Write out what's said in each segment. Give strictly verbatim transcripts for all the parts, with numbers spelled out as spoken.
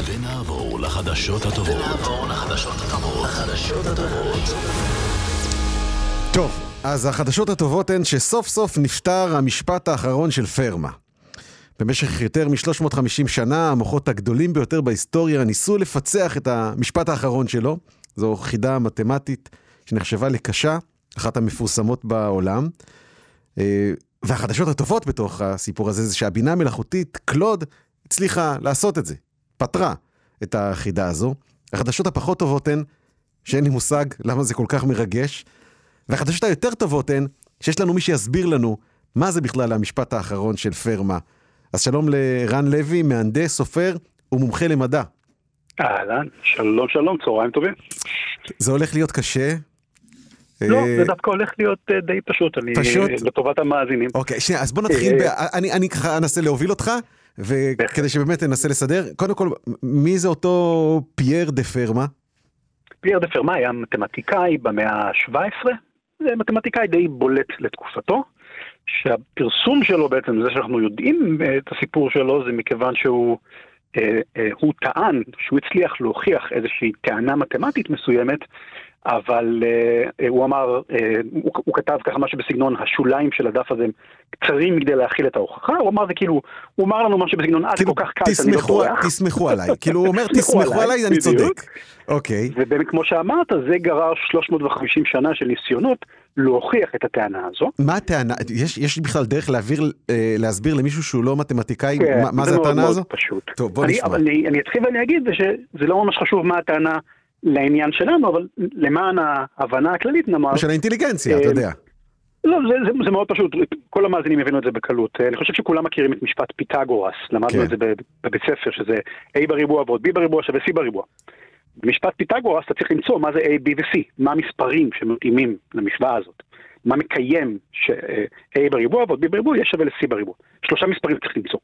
ונעבור לחדשות הטובות. ונעבור לחדשות הטובות. החדשות הטובות. טוב, אז החדשות הטובות הן שסוף סוף נפטר המשפט האחרון של פרמה. במשך יותר מ-שלוש מאות וחמישים שנה, המוחות הגדולים ביותר בהיסטוריה ניסו לפצח את המשפט האחרון שלו. זו חידה מתמטית שנחשבה לקשה, אחת המפורסמות בעולם. והחדשות הטובות בתוך הסיפור הזה זה שהבינה המלאכותית, קלוד, הצליחה לעשות את זה. פתרה את החידה הזו. החדשות הפחות טובות הן שאין לי מושג למה זה כל כך מרגש. והחדשות היותר טובות הן שיש לנו מי שיסביר לנו מה זה בכלל המשפט האחרון של פרמה. אז שלום לרן לוי, מהנדס, סופר ומומחה למדע. אהלן, שלום שלום, צהריים טובים. זה הולך להיות קשה? לא, זה דווקא הולך להיות די פשוט, אני לטובת המאזינים. אוקיי, שנייה, אז בוא נתחיל, אני ככה אנסה להוביל אותך, וכדי שבאמת ננסה לסדר, קודם כל, מי זה אותו פייר דה פרמה? פייר דה פרמה היה מתמטיקאי במאה ה-שבע עשרה, זה מתמטיקאי די בולט לתקופתו, שהפרסום שלו בעצם, זה שאנחנו יודעים את הסיפור שלו, זה מכיוון שהוא הוא טען שהוא הצליח להוכיח איזושהי טענה מתמטית מסוימת, אבל uh, הוא אמר, uh, הוא, הוא כתב ככה משהו בסגנון, השוליים של הדף הזה קצרים כדי להכיל את ההוכחה, הוא אמר זה כאילו, הוא אמר לנו משהו בסגנון, אז כל כך קל, אני לא טורח. תסמכו עליי, כאילו הוא אומר, תסמכו עליי, אני צודק. אוקיי. ובאמת כמו שאמרת, זה גרר שלוש מאות וחמישים שנה של ניסיונות להוכיח את הטענה הזו. מה הטענה? יש, יש בכלל דרך להעביר, אה, להסביר למישהו שהוא לא מתמטיקאי, כן, מה, מה זה, זה הטענה מאוד הזו? מאוד פשוט. טוב, בוא אני, נשמע. אני, אני אתחיל ואני אגיד שזה לא ממש חשוב מה הטענה לעניין שלנו, אבל למען ההבנה הכללית נאמר... של האינטליגנציה, אתה יודע. לא, זה, זה, זה מאוד פשוט, כל המאזינים הבינו את זה בקלות. אני חושב שכולם מכירים את משפט פיתגורס, למדנו את זה בבית ספר, שזה A בריבוע ועוד B בריבוע שווה C בריבוע. במשפט פיתגורס אתה צריך למצוא מה זה A, B ו-C, מה המספרים שמתאימים למשוואה הזאת, מה מקיים ש-A בריבוע ועוד B בריבוע יש שווה ל-C בריבוע. שלושה מספרים צריך למצוא.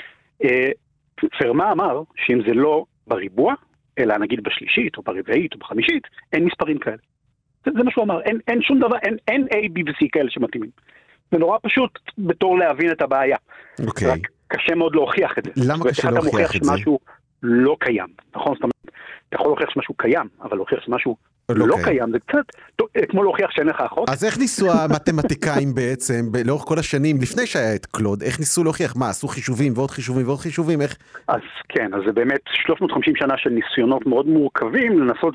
פרמה אמר שאם זה לא בריבוע, אלא נגיד בשלישית, או ברבעית, או בחמישית, אין מספרים כאלה. זה, זה מה שהוא אמר, אין, אין שום דבר, אין, אין A, B ו-C כאלה שמתאימים. זה נורא פשוט בתור להבין את הבעיה. אוקיי. רק קשה מאוד להוכיח את זה. למה קשה להוכיח את זה? שמשהו לא קיים, נכון? זאת אומרת, אתה יכול להוכיח שמשהו קיים, אבל להוכיח שמשהו לא, לא קיים, זה קצת כמו להוכיח שאין לך אחות. אז איך ניסו המתמטיקאים בעצם, לאורך כל השנים, לפני שהיה את קלוד, איך ניסו להוכיח? מה, עשו חישובים ועוד חישובים ועוד חישובים? איך? אז כן, אז זה באמת שלוש מאות וחמישים שנה של ניסיונות מאוד מורכבים, לנסות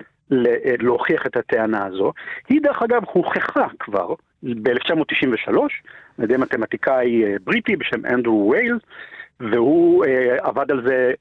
ולהוכיח את הטענה הזו. היא דרך אגב הוכחה כבר ב-אלף תשע מאות תשעים ושלוש, על ידי מתמטיקאי בריטי בשם אנדרו וייל, והוא עבד על זה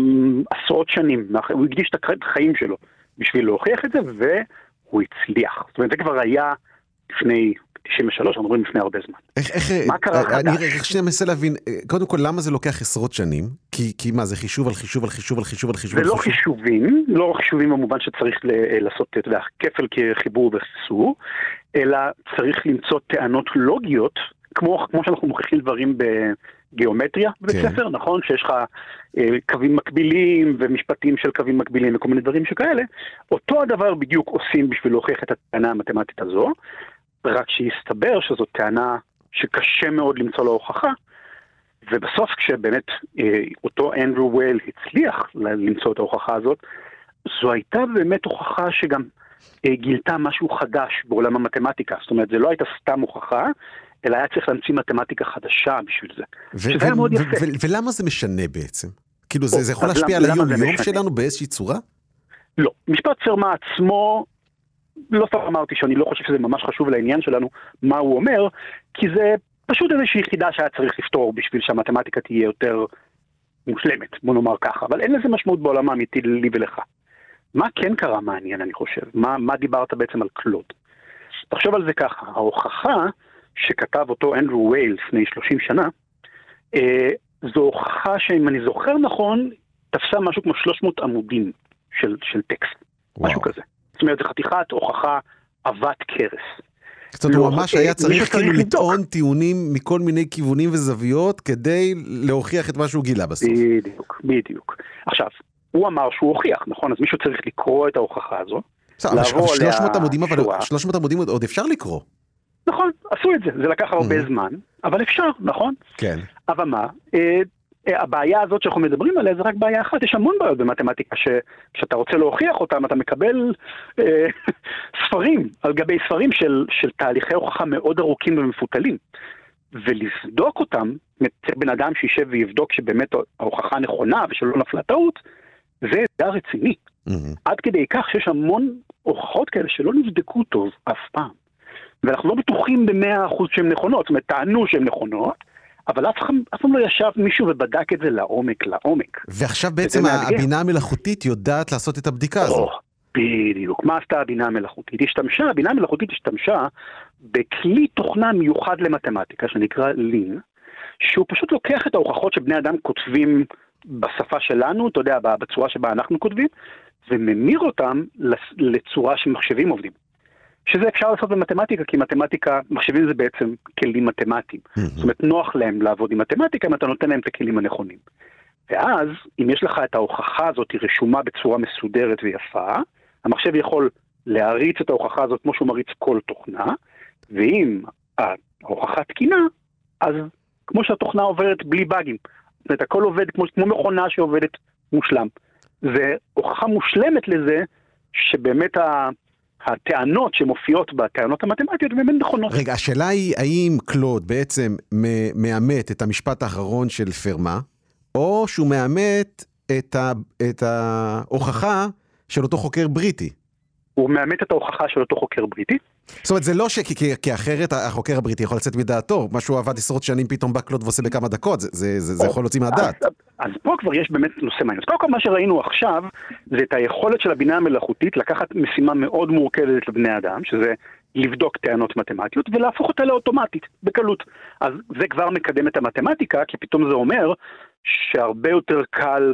עשרות שנים, הוא הקדיש את החיים שלו בשביל להוכיח את זה, והוא הצליח. זאת אומרת, זה כבר היה לפני תשעים ושלוש, אנחנו אומרים לפני הרבה זמן. איך, איך, מה קרה חדש? אני איך שנייה מנסה להבין, קודם כל, למה זה לוקח עשרות שנים? כי, כי מה, זה חישוב על חישוב על חישוב על חישוב על חישוב? זה לא חישובים, לא חישובים במובן שצריך לעשות, אתה יודע, כפל כחיבור וחיסור, אלא צריך למצוא טענות לוגיות, כמו, כמו שאנחנו מוכיחים דברים בגיאומטריה בבית ספר, נכון? שיש לך אה, קווים מקבילים ומשפטים של קווים מקבילים וכל מיני דברים שכאלה. אותו הדבר בדיוק עושים בשביל להוכיח את הטענה המתמטית הזו, רק שיסתבר שזו טענה שקשה מאוד למצוא לה הוכחה, ובסוף כשבאמת אה, אותו אנדרו וייל הצליח למצוא את ההוכחה הזאת, זו הייתה באמת הוכחה שגם אה, גילתה משהו חדש בעולם המתמטיקה. זאת אומרת, זה לא הייתה סתם הוכחה, אלא היה צריך להמציא מתמטיקה חדשה בשביל זה. שזה היה מאוד יפה. ולמה זה משנה בעצם? כאילו זה יכול להשפיע על היום-יום שלנו באיזושהי צורה? לא. משפט פרמה עצמו, לא פעם אמרתי שאני לא חושב שזה ממש חשוב לעניין שלנו, מה הוא אומר, כי זה פשוט איזושהי יחידה שהיה צריך לפתור בשביל שהמתמטיקה תהיה יותר מושלמת, בוא נאמר ככה, אבל אין לזה משמעות בעולם האמיתי לי ולך. מה כן קרה מעניין, אני חושב? מה, מה דיברת בעצם על קלוד? תחשוב על זה ככה, ההוכחה שכתב אותו אנדרו וייל לפני שלושים שנה, אה, זו הוכחה שאם אני זוכר נכון, תפסה משהו כמו שלוש מאות עמודים של, של טקסט. וואו. משהו כזה. זאת אומרת, זו חתיכת הוכחה עבת קרס. זאת אומרת, הוא ממש היה צריך כאילו לטעון טיעונים מכל מיני כיוונים וזוויות, כדי להוכיח את מה שהוא גילה בסוף. בדיוק, בדיוק. עכשיו, הוא אמר שהוא הוכיח, נכון? אז מישהו צריך לקרוא את ההוכחה הזו. שלוש מאות עמודים, אבל שלוש מאות עמודים עוד אפשר לקרוא. נכון, עשו את זה, זה לקח הרבה זמן, אבל אפשר, נכון? כן. אבל מה, הבעיה הזאת שאנחנו מדברים עליה זה רק בעיה אחת, יש המון בעיות במתמטיקה שכשאתה רוצה להוכיח אותם אתה מקבל אה, ספרים על גבי ספרים של, של תהליכי הוכחה מאוד ארוכים ומפותלים, ולבדוק אותם, צריך בן אדם שישב ויבדוק שבאמת ההוכחה נכונה ושלא נפלה טעות, זה אתגר רציני. Mm-hmm. עד כדי כך שיש המון הוכחות כאלה שלא נבדקו טוב אף פעם, ואנחנו לא בטוחים במאה אחוז שהן נכונות, זאת אומרת טענו שהן נכונות, אבל אף פעם לא ישב מישהו ובדק את זה לעומק, לעומק. ועכשיו בעצם הבינה המלאכותית יודעת לעשות את הבדיקה הזו. בדיוק. מה עשתה הבינה המלאכותית? השתמשה, הבינה המלאכותית השתמשה בכלי תוכנה מיוחד למתמטיקה, שנקרא לין, שהוא פשוט לוקח את ההוכחות שבני אדם כותבים בשפה שלנו, אתה יודע, בצורה שבה אנחנו כותבים, וממיר אותם לצורה שמחשבים עובדים. שזה אפשר לעשות במתמטיקה, כי מתמטיקה, מחשבים זה בעצם כלים מתמטיים. Mm-hmm. זאת אומרת, נוח להם לעבוד עם מתמטיקה, אם אתה נותן להם את הכלים הנכונים. ואז, אם יש לך את ההוכחה הזאת, היא רשומה בצורה מסודרת ויפה, המחשב יכול להריץ את ההוכחה הזאת כמו שהוא מריץ כל תוכנה, ואם ההוכחה תקינה, אז כמו שהתוכנה עוברת בלי באגים. זאת אומרת, הכל עובד כמו, כמו מכונה שעובדת מושלם. זה הוכחה מושלמת לזה, שבאמת ה... הטענות שמופיעות בטענות המתמטיות הן באמת נכונות. רגע, השאלה היא, האם קלוד בעצם מאמת את המשפט האחרון של פרמה, או שהוא מאמת את, ה, את ההוכחה של אותו חוקר בריטי? הוא מאמת את ההוכחה של אותו חוקר בריטי. זאת אומרת, זה לא ש... כי, כי אחרת החוקר הבריטי יכול לצאת מדעתו, מה שהוא עבד עשרות שנים פתאום בא קלוד ועושה בכמה דקות, זה, זה, זה, זה יכול להוציא מהדעת. אז, אז פה כבר יש באמת נושא מעניין. אז קודם כל מה שראינו עכשיו, זה את היכולת של הבינה המלאכותית לקחת משימה מאוד מורכבת לבני אדם, שזה לבדוק טענות מתמטיות, ולהפוך אותה לאוטומטית, בקלות. אז זה כבר מקדם את המתמטיקה, כי פתאום זה אומר שהרבה יותר קל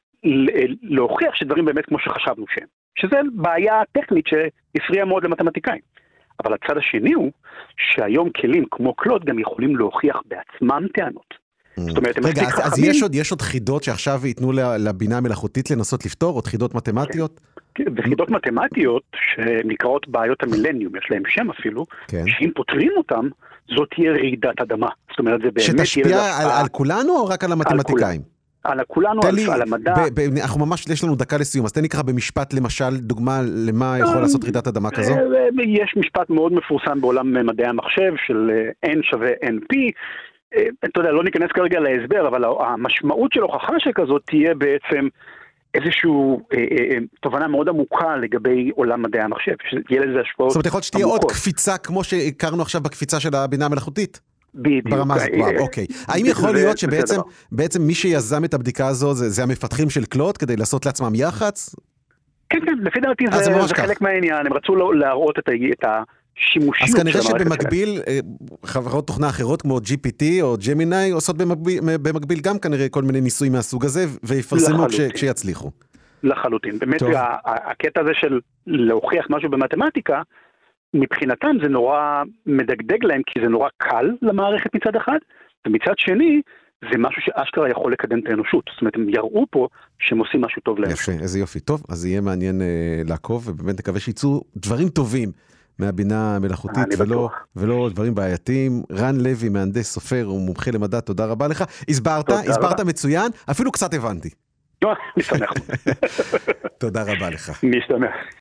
להוכיח שדברים באמת כמו שחשבנו שהם. שזה בעיה טכנית שהפריעה מאוד למתמטיקאים. אבל הצד השני הוא שהיום כלים כמו קלוד גם יכולים להוכיח בעצמם טענות. זאת אומרת, רגע, אז, אז יש, עוד, יש עוד חידות שעכשיו ייתנו לבינה המלאכותית לנסות לפתור, עוד חידות מתמטיות? כן, וחידות מתמטיות שנקראות בעיות המילניום, יש להם שם אפילו, כן. שאם פותרים אותם, זאת תהיה רעידת אדמה. זאת אומרת, זה באמת... שתשפיע על, על כולנו או רק על המתמטיקאים? על כולנו, על, לי, על המדע. ב, ב, אנחנו ממש, יש לנו דקה לסיום, אז תן נקרא במשפט למשל, דוגמה למה יכול לעשות רעידת אדמה כזו? יש משפט מאוד מפורסם בעולם מדעי המחשב של N שווה N P, אתה יודע, לא ניכנס כרגע להסבר, אבל המשמעות של הוכחה שכזאת תהיה בעצם איזשהו תובנה מאוד עמוקה לגבי עולם מדעי המחשב, שיהיה לזה השפעות. זאת אומרת, יכול להיות שתהיה עוד קפיצה כמו שהכרנו עכשיו בקפיצה של הבינה המלאכותית? בדיוק. ברמה הזאת, וואו, אוקיי. האם יכול להיות שבעצם בעצם מי שיזם את הבדיקה הזו זה המפתחים של קלוד כדי לעשות לעצמם יח"צ? כן, כן, לפי דעתי זה חלק מהעניין, הם רצו להראות את השימושיות. אז כנראה שבמקביל חברות תוכנה אחרות כמו ג'י פי טי או ג'מיני עושות במקביל גם כנראה כל מיני ניסויים מהסוג הזה ויפרסמו כשיצליחו. לחלוטין. באמת הקטע הזה של להוכיח משהו במתמטיקה, מבחינתם זה נורא מדגדג להם, כי זה נורא קל למערכת מצד אחד, ומצד שני, זה משהו שאשכרה יכול לקדם את האנושות. זאת אומרת, הם יראו פה שהם עושים משהו טוב להם. יפה, איזה יופי. טוב, אז יהיה מעניין אה, לעקוב, ובאמת נקווה שיצאו דברים טובים מהבינה המלאכותית, ולא, ולא דברים בעייתיים. רן לוי, מהנדס סופר ומומחה למדע, תודה רבה לך. הסברת, הסברת מצוין, אפילו קצת הבנתי. משמח. תודה רבה לך. משתמח.